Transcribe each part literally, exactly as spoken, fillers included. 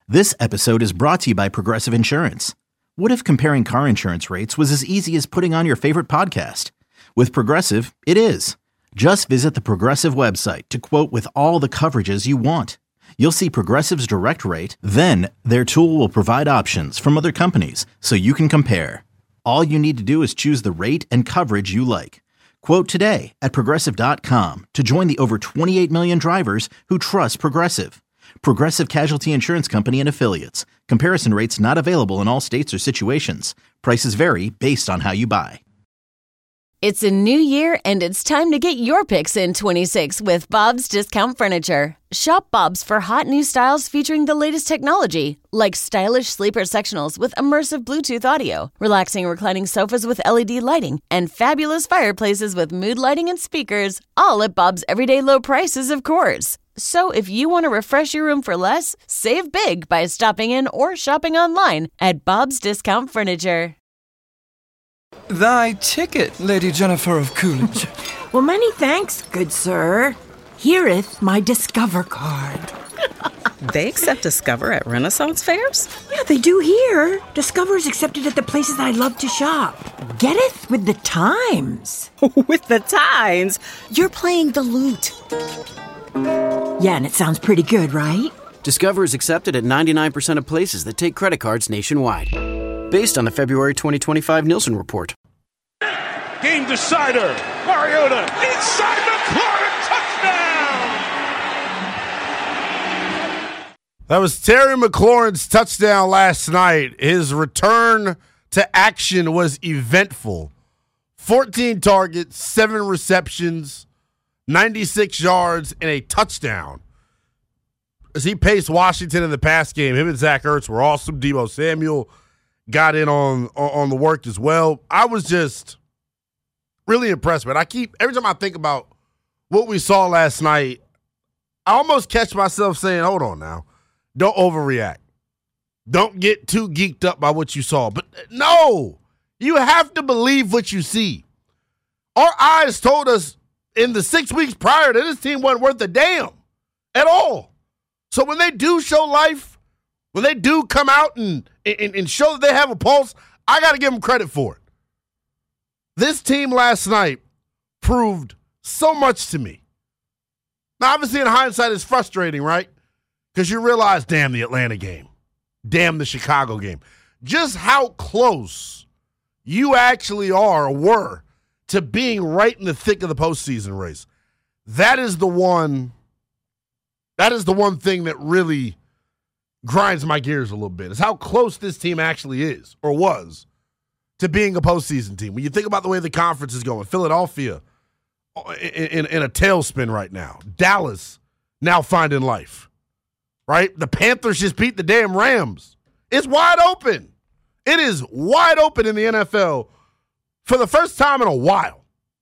This episode is brought to you by Progressive Insurance. What if comparing car insurance rates was as easy as putting on your favorite podcast? With Progressive, it is. Just visit the Progressive website to quote with all the coverages you want. You'll see Progressive's direct rate, then their tool will provide options from other companies so you can compare. All you need to do is choose the rate and coverage you like. Quote today at progressive dot com to join the over twenty-eight million drivers who trust Progressive. Progressive Casualty Insurance Company and Affiliates. Comparison rates not available in all states or situations. Prices vary based on how you buy. It's a new year, and it's time to get your picks in twenty-six with Bob's Discount Furniture. Shop Bob's for hot new styles featuring the latest technology, like stylish sleeper sectionals with immersive Bluetooth audio, relaxing reclining sofas with L E D lighting, and fabulous fireplaces with mood lighting and speakers, all at Bob's everyday low prices, of course. So if you want to refresh your room for less, save big by stopping in or shopping online at Bob's Discount Furniture. Thy ticket, Lady Jennifer of Coolidge. Well, many thanks, good sir. Hereeth my Discover card. They accept Discover at Renaissance fairs? Yeah, they do here. Discover is accepted at the places I love to shop. Getteth with the times. With the times? You're playing the lute. Yeah, and it sounds pretty good, right? Discover is accepted at ninety-nine percent of places that take credit cards nationwide. Based on the February twenty twenty-five Nielsen report. Game decider. Mariota inside McLaurin. Touchdown. That was Terry McLaurin's touchdown last night. His return to action was eventful. fourteen targets, seven receptions, ninety-six yards, and a touchdown. As he paced Washington in the pass game, him and Zach Ertz were awesome. Deebo Samuel got in on, on the work as well. I was just really impressed, man. I keep, every time I think about what we saw last night, I almost catch myself saying, hold on now. Don't overreact. Don't get too geeked up by what you saw. But no, you have to believe what you see. Our eyes told us in the six weeks prior that this team wasn't worth a damn at all. So when they do show life, when they do come out and, and, and show that they have a pulse, I got to give them credit for it. This team last night proved so much to me. Now, obviously, in hindsight, it's frustrating, right? Because you realize, damn, the Atlanta game. Damn, the Chicago game. Just how close you actually are or were to being right in the thick of the postseason race. That is the one, that is the one thing that really grinds my gears a little bit, is how close this team actually is or was to being a postseason team. When you think about the way the conference is going, Philadelphia in, in, in a tailspin right now. Dallas now finding life, right? The Panthers just beat the damn Rams. It's wide open. It is wide open in the N F L for the first time in a while.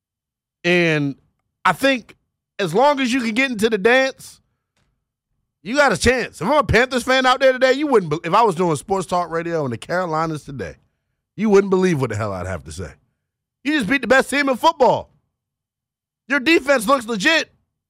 And I think as long as you can get into the dance, you got a chance. If I'm a Panthers fan out there today, you wouldn't be- if I was doing sports talk radio in the Carolinas today, you wouldn't believe what the hell I'd have to say. You just beat the best team in football. Your defense looks legit.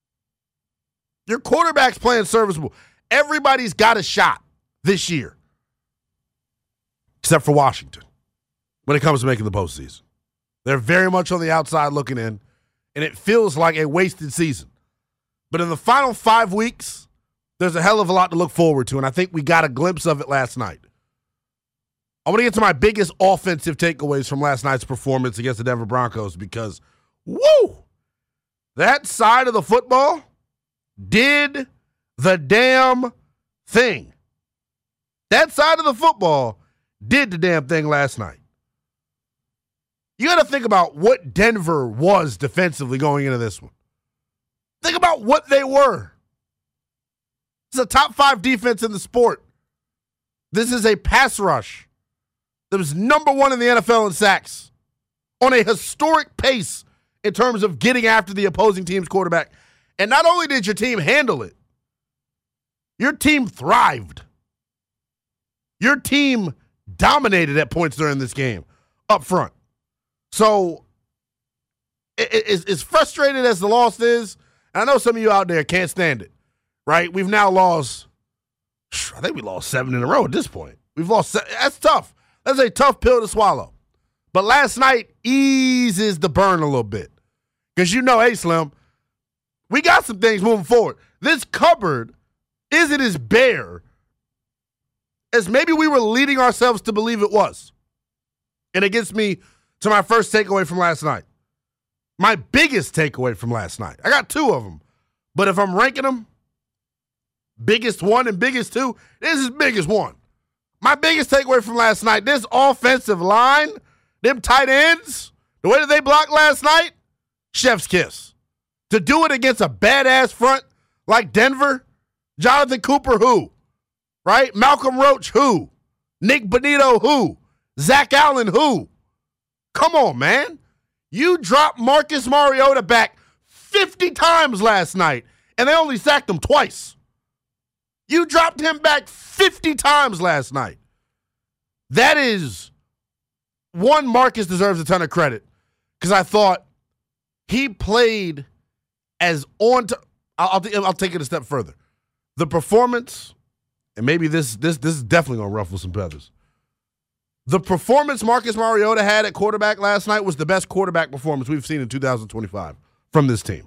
Your quarterback's playing serviceable. Everybody's got a shot this year, except for Washington, when it comes to making the postseason. They're very much on the outside looking in, and it feels like a wasted season. But in the final five weeks, there's a hell of a lot to look forward to, and I think we got a glimpse of it last night. I want to get to my biggest offensive takeaways from last night's performance against the Denver Broncos because, woo, that side of the football did the damn thing. That side of the football did the damn thing last night. You got to think about what Denver was defensively going into this one. Think about what they were. This is a top five defense in the sport. This is a pass rush that was number one in the N F L in sacks on a historic pace in terms of getting after the opposing team's quarterback. And not only did your team handle it, your team thrived. Your team dominated at points during this game up front. So as frustrated as the loss is, and I know some of you out there can't stand it, right? We've now lost I think we lost seven in a row at this point. We've lost seven. That's tough. That's a tough pill to swallow. But last night eases the burn a little bit. Because you know, hey, Slim, we got some things moving forward. This cupboard isn't as bare as maybe we were leading ourselves to believe it was. And it gets me to my first takeaway from last night. My biggest takeaway from last night. I got two of them. But if I'm ranking them, biggest one and biggest two, this is biggest one. My biggest takeaway from last night, this offensive line, them tight ends, the way that they blocked last night, chef's kiss. To do it against a badass front like Denver, Jonathan Cooper, who? Right? Malcolm Roach, who? Nick Bonito, who? Zach Allen, who? Come on, man. You dropped Marcus Mariota back fifty times last night, and they only sacked him twice. You dropped him back fifty times last night. That is, one, Marcus deserves a ton of credit because I thought he played as on to, I'll, I'll, I'll take it a step further. The performance, and maybe this this this is definitely going to ruffle some feathers. The performance Marcus Mariota had at quarterback last night was the best quarterback performance we've seen in two thousand twenty-five from this team.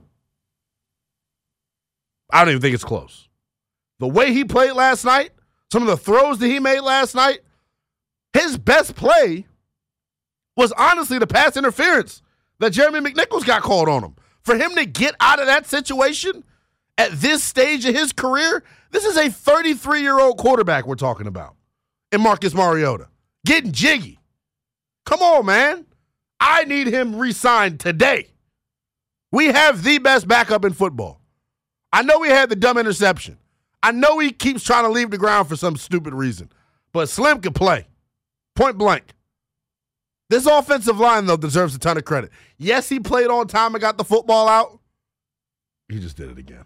I don't even think it's close. The way he played last night, some of the throws that he made last night, his best play was honestly the pass interference that Jeremy McNichols got called on him. For him to get out of that situation at this stage of his career, this is a thirty-three-year-old quarterback we're talking about in Marcus Mariota. Getting jiggy. Come on, man. I need him re-signed today. We have the best backup in football. I know he had the dumb interception. I know he keeps trying to leave the ground for some stupid reason. But Slim can play. Point blank. This offensive line, though, deserves a ton of credit. Yes, he played on time and got the football out. He just did it again.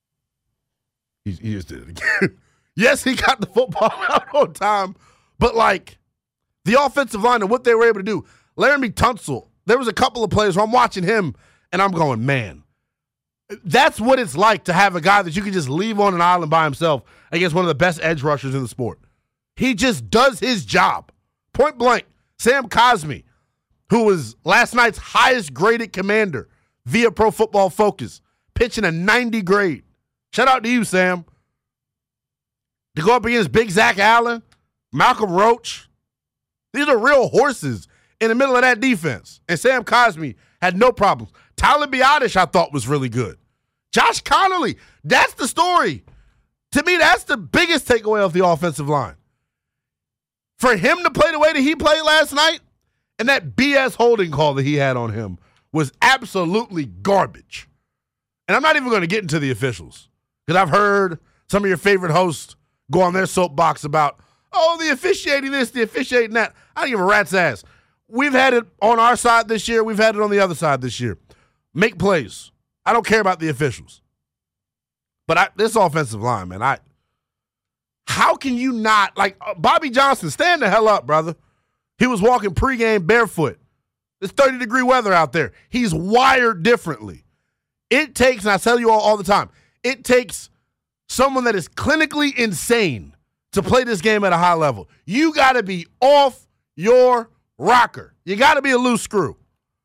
He, he just did it again. Yes, he got the football out on time. But, like, the offensive line and what they were able to do. Laramie Tunsil, there was a couple of players where I'm watching him, and I'm going, man, that's what it's like to have a guy that you can just leave on an island by himself against one of the best edge rushers in the sport. He just does his job. Point blank. Sam Cosmi, who was last night's highest graded commander via Pro Football Focus, pitching a ninety grade. Shout out to you, Sam. To go up against Big Zach Allen, Malcolm Roach, these are real horses in the middle of that defense. And Sam Cosmi had no problems. Tyler Biadasz, I thought, was really good. Josh Connolly, that's the story. To me, that's the biggest takeaway of the offensive line. For him to play the way that he played last night, and that B S holding call that he had on him was absolutely garbage. And I'm not even going to get into the officials, because I've heard some of your favorite hosts go on their soapbox about, oh, the officiating this, the officiating that. I don't give a rat's ass. We've had it on our side this year. We've had it on the other side this year. Make plays. I don't care about the officials. But I, this offensive line, man, I how can you not, like, uh, Bobby Johnson, stand the hell up, brother. He was walking pregame barefoot. It's thirty-degree weather out there. He's wired differently. It takes, and I tell you all all the time, it takes someone that is clinically insane to play this game at a high level. You got to be off your rocker. You got to be a loose screw.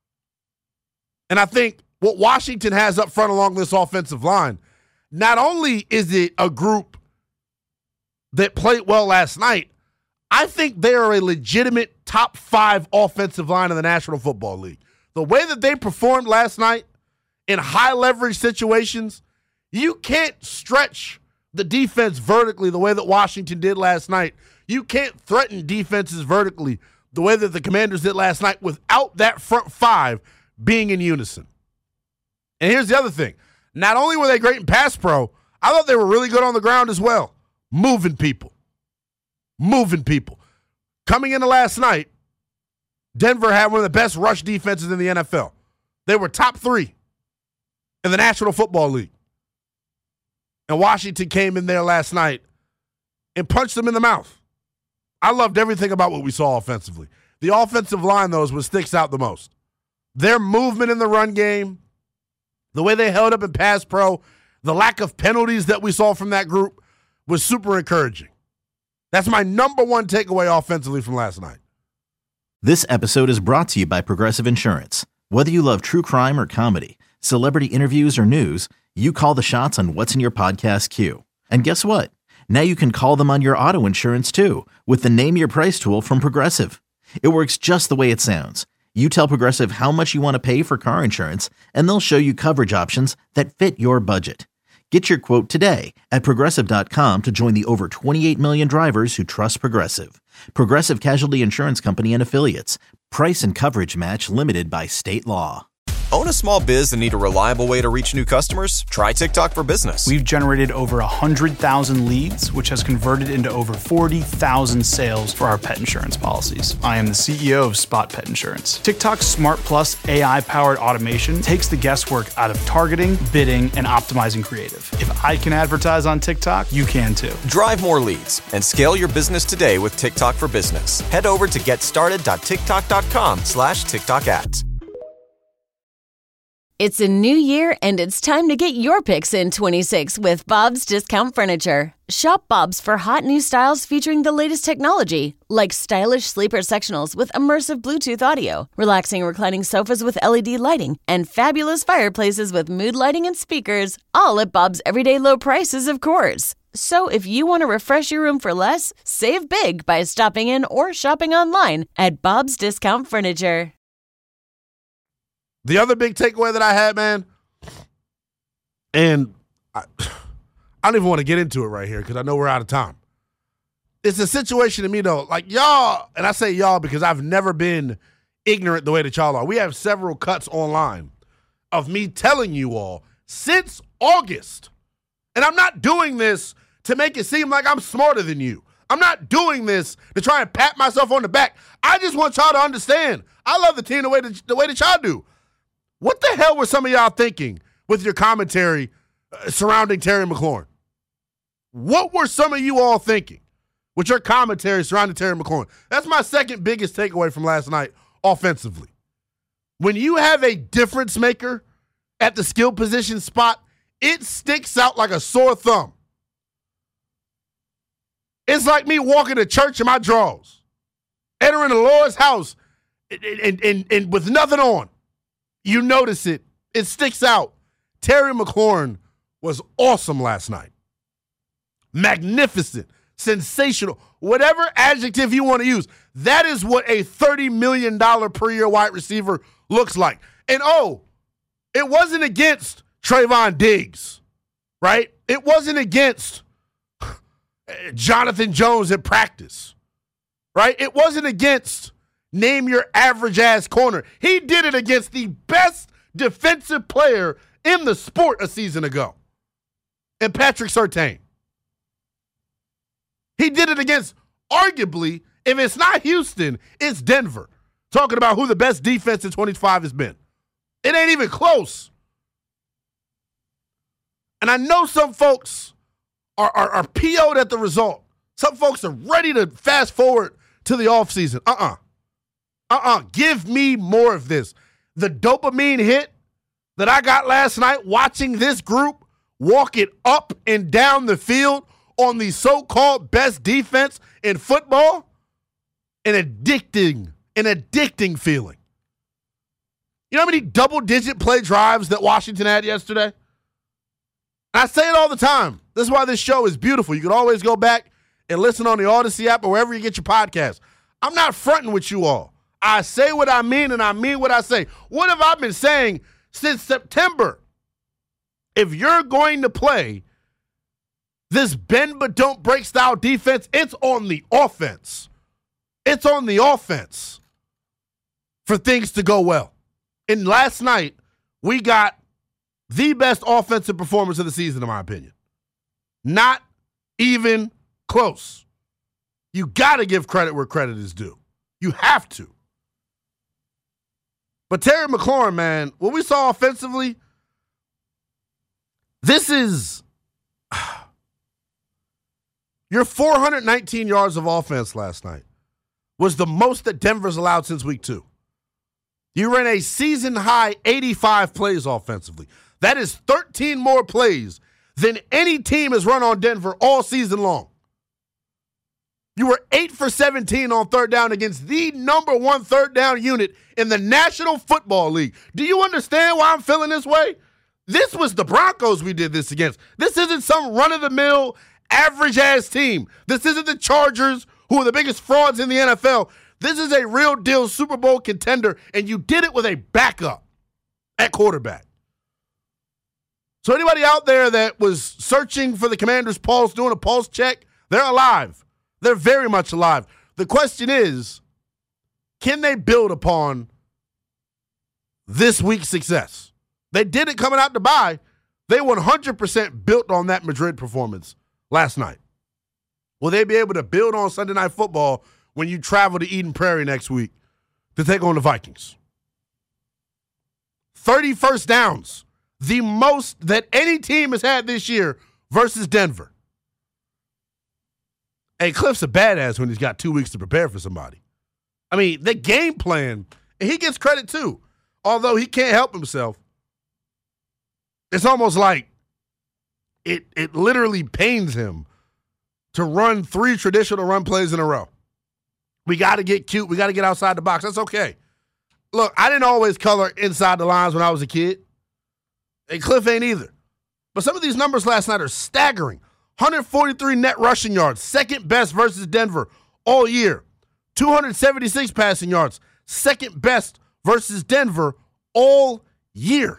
And I think what Washington has up front along this offensive line, not only is it a group that played well last night, I think they are a legitimate top five offensive line in the National Football League. The way that they performed last night in high leverage situations, you can't stretch the defense vertically the way that Washington did last night. You can't threaten defenses vertically the way that the Commanders did last night without that front five being in unison. And here's the other thing. Not only were they great in pass pro, I thought they were really good on the ground as well. Moving people. Moving people. Coming into last night, Denver had one of the best rush defenses in the N F L. They were top three in the National Football League. And Washington came in there last night and punched them in the mouth. I loved everything about what we saw offensively. The offensive line, though, is what sticks out the most. Their movement in the run game, the way they held up in pass pro, the lack of penalties that we saw from that group was super encouraging. That's my number one takeaway offensively from last night. This episode is brought to you by Progressive Insurance. Whether you love true crime or comedy, celebrity interviews or news, you call the shots on what's in your podcast queue. And guess what? Now you can call them on your auto insurance too with the Name Your Price tool from Progressive. It works just the way it sounds. You tell Progressive how much you want to pay for car insurance, and they'll show you coverage options that fit your budget. Get your quote today at Progressive dot com to join the over twenty-eight million drivers who trust Progressive. Progressive Casualty Insurance Company and Affiliates. Price and coverage match limited by state law. Own a small biz and need a reliable way to reach new customers? Try TikTok for Business. We've generated over one hundred thousand leads, which has converted into over forty thousand sales for our pet insurance policies. I am the C E O of Spot Pet Insurance. TikTok's Smart Plus A I-powered automation takes the guesswork out of targeting, bidding, and optimizing creative. If I can advertise on TikTok, you can too. Drive more leads and scale your business today with TikTok for Business. Head over to getstarted.tiktok.com slash TikTok ads. It's a new year, and it's time to get your picks in twenty-six with Bob's Discount Furniture. Shop Bob's for hot new styles featuring the latest technology, like stylish sleeper sectionals with immersive Bluetooth audio, relaxing reclining sofas with L E D lighting, and fabulous fireplaces with mood lighting and speakers, all at Bob's everyday low prices, of course. So if you want to refresh your room for less, save big by stopping in or shopping online at Bob's Discount Furniture. The other big takeaway that I had, man, and I, I don't even want to get into it right here because I know we're out of time. It's a situation to me, though, like y'all, and I say y'all because I've never been ignorant the way that y'all are. We have several cuts online of me telling you all since August, and I'm not doing this to make it seem like I'm smarter than you. I'm not doing this to try and pat myself on the back. I just want y'all to understand I love the team the way that, the way that y'all do. What the hell were some of y'all thinking with your commentary uh, surrounding Terry McLaurin? What were some of you all thinking with your commentary surrounding Terry McLaurin? That's my second biggest takeaway from last night offensively. When you have a difference maker at the skill position spot, it sticks out like a sore thumb. It's like me walking to church in my drawers, entering the Lord's house and, and, and, and with nothing on. You notice it. It sticks out. Terry McLaurin was awesome last night. Magnificent. Sensational. Whatever adjective you want to use. That is what a thirty million dollars per year wide receiver looks like. And oh, it wasn't against Trayvon Diggs, right? It wasn't against Jonathan Jones at practice, right? It wasn't against name your average ass corner. He did it against the best defensive player in the sport a season ago, and Patrick Surtain. He did it against, arguably, if it's not Houston, it's Denver. Talking about who the best defense in twenty-five has been. It ain't even close. And I know some folks are, are, are P O'd at the result. Some folks are ready to fast forward to the offseason. Uh-uh. Uh-uh. Give me more of this. The dopamine hit that I got last night watching this group walk it up and down the field on the so-called best defense in football, an addicting, an addicting feeling. You know how many double-digit play drives that Washington had yesterday? I say it all the time. This is why this show is beautiful. You can always go back and listen on the Odyssey app or wherever you get your podcast. I'm not fronting with you all. I say what I mean, and I mean what I say. What have I been saying since September? If you're going to play this bend but don't break style defense, it's on the offense. It's on the offense for things to go well. And last night, we got the best offensive performance of the season, in my opinion. Not even close. You got to give credit where credit is due. You have to. But Terry McLaurin, man, what we saw offensively, this is your four hundred nineteen yards of offense last night was the most that Denver's allowed since week two. You ran a season-high eighty-five plays offensively. That is thirteen more plays than any team has run on Denver all season long. You were eight for seventeen on third down against the number one third down unit in the National Football League. Do you understand why I'm feeling this way? This was the Broncos we did this against. This isn't some run-of-the-mill, average-ass team. This isn't the Chargers, who are the biggest frauds in the N F L. This is a real-deal Super Bowl contender, and you did it with a backup at quarterback. So anybody out there that was searching for the Commander's pulse, doing a pulse check, they're alive. They're very much alive. The question is, can they build upon this week's success? They did it coming out to bye. They one hundred percent built on that Madrid performance last night. Will they be able to build on Sunday Night Football when you travel to Eden Prairie next week to take on the Vikings? thirty first downs, the most that any team has had this year versus Denver. Hey, Cliff's a badass when he's got two weeks to prepare for somebody. I mean, the game plan, and he gets credit too, although he can't help himself. It's almost like it it literally pains him to run three traditional run plays in a row. We got to get cute. We got to get outside the box. That's okay. Look, I didn't always color inside the lines when I was a kid. And Cliff ain't either. But some of these numbers last night are staggering. one hundred forty-three net rushing yards, second best versus Denver all year. two hundred seventy-six passing yards, second best versus Denver all year.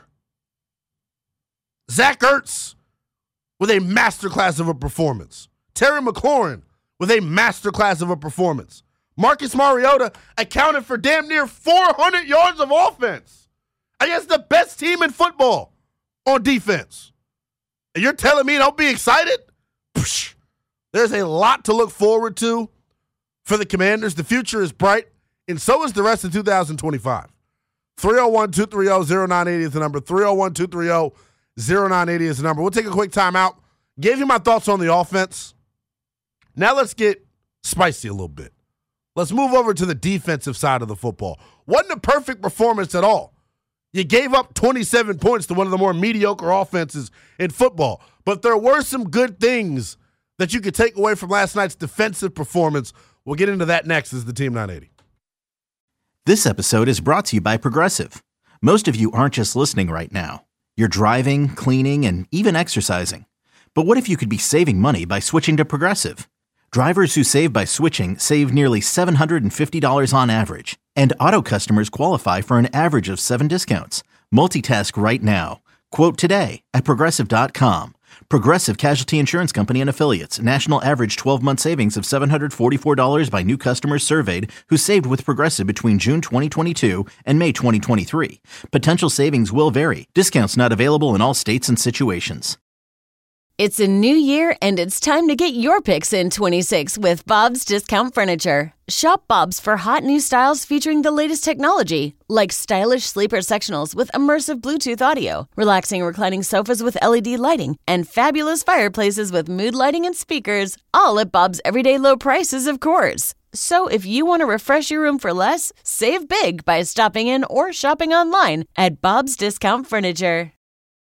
Zach Ertz with a masterclass of a performance. Terry McLaurin with a masterclass of a performance. Marcus Mariota accounted for damn near four hundred yards of offense against the best team in football on defense. And you're telling me don't be excited? Psh, there's a lot to look forward to for the Commanders. The future is bright, and so is the rest of two thousand twenty-five. three oh one, two three oh, oh nine eight oh is the number. three oh one, two three oh, oh nine eight oh is the number. We'll take a quick timeout. Gave you my thoughts on the offense. Now let's get spicy a little bit. Let's move over to the defensive side of the football. Wasn't a perfect performance at all. You gave up twenty-seven points to one of the more mediocre offenses in football. But there were some good things that you could take away from last night's defensive performance. We'll get into that next as the Team nine eighty. This episode is brought to you by Progressive. Most of you aren't just listening right now. You're driving, cleaning, and even exercising. But what if you could be saving money by switching to Progressive? Drivers who save by switching save nearly seven hundred fifty dollars on average. And auto customers qualify for an average of seven discounts. Multitask right now. Quote today at Progressive dot com. Progressive Casualty Insurance Company and Affiliates. National average twelve-month savings of seven hundred forty-four dollars by new customers surveyed who saved with Progressive between June twenty twenty-two and May twenty twenty-three. Potential savings will vary. Discounts not available in all states and situations. It's a new year, and it's time to get your picks in twenty-six with Bob's Discount Furniture. Shop Bob's for hot new styles featuring the latest technology, like stylish sleeper sectionals with immersive Bluetooth audio, relaxing reclining sofas with L E D lighting, and fabulous fireplaces with mood lighting and speakers, all at Bob's everyday low prices, of course. So if you want to refresh your room for less, save big by stopping in or shopping online at Bob's Discount Furniture.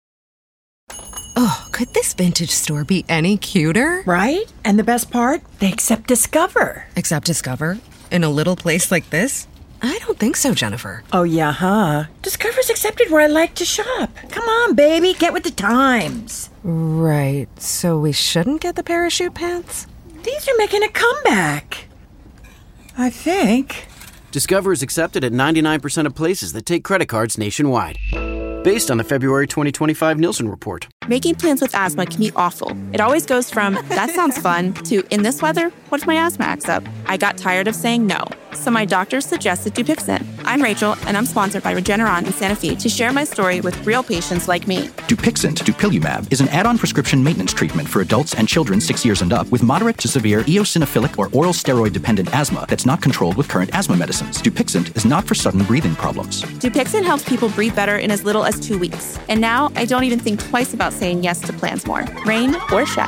Oh, could this vintage store be any cuter? Right? And the best part? They accept Discover. Accept Discover? In a little place like this? I don't think so, Jennifer. Oh, yeah, huh? Discover's accepted where I like to shop. Come on, baby, get with the times. Right, so we shouldn't get the parachute pants? These are making a comeback. I think. Discover is accepted at ninety-nine percent of places that take credit cards nationwide. Based on the February twenty twenty-five Nielsen report. Making plans with asthma can be awful. It always goes from, that sounds fun, to, in this weather, what if my asthma acts up? I got tired of saying no. So my doctor suggested Dupixent. I'm Rachel, and I'm sponsored by Regeneron and Sanofi to share my story with real patients like me. Dupixent, dupilumab, is an add-on prescription maintenance treatment for adults and children six years and up with moderate to severe eosinophilic or oral steroid-dependent asthma that's not controlled with current asthma medicines. Dupixent is not for sudden breathing problems. Dupixent helps people breathe better in as little as two weeks. And now I don't even think twice about saying yes to plans more, rain or shine.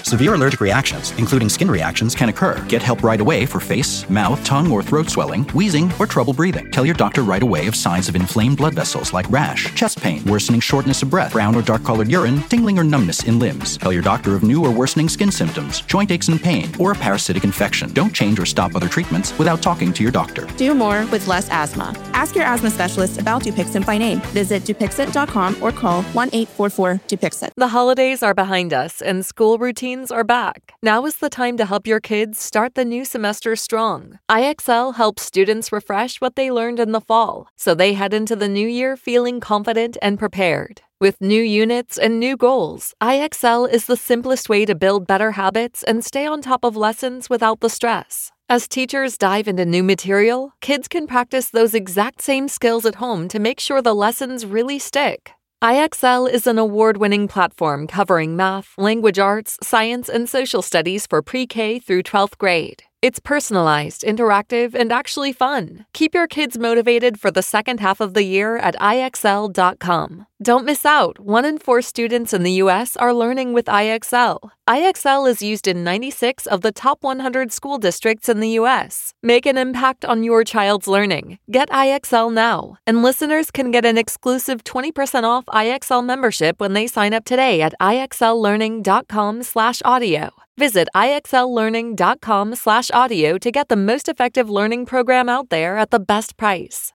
Severe allergic reactions, including skin reactions, can occur. Get help right away for face, mouth, tongue, or throat swelling, wheezing, or trouble breathing. Tell your doctor right away of signs of inflamed blood vessels like rash, chest pain, worsening shortness of breath, brown or dark-colored urine, tingling or numbness in limbs. Tell your doctor of new or worsening skin symptoms, joint aches and pain, or a parasitic infection. Don't change or stop other treatments without talking to your doctor. Do more with less asthma. Ask your asthma specialist about Dupixent by name. Visit Dupixent dot com or call one eight four four Dupixent. The holidays are behind us and school routines are back. Now is the time to help your kids start the new semester strong. I X L helps students refresh what they learned in the fall, so they head into the new year feeling confident and prepared. With new units and new goals, I X L is the simplest way to build better habits and stay on top of lessons without the stress. As teachers dive into new material, kids can practice those exact same skills at home to make sure the lessons really stick. I X L is an award-winning platform covering math, language arts, science, and social studies for pre-K through twelfth grade. It's personalized, interactive, and actually fun. Keep your kids motivated for the second half of the year at I X L dot com. Don't miss out. One in four students in the U S are learning with I X L. I X L is used in ninety-six of the top one hundred school districts in the U S. Make an impact on your child's learning. Get I X L now. And listeners can get an exclusive twenty percent off I X L membership when they sign up today at I X L learning dot com slash audio. Visit I X L learning dot com slash audio to get the most effective learning program out there at the best price.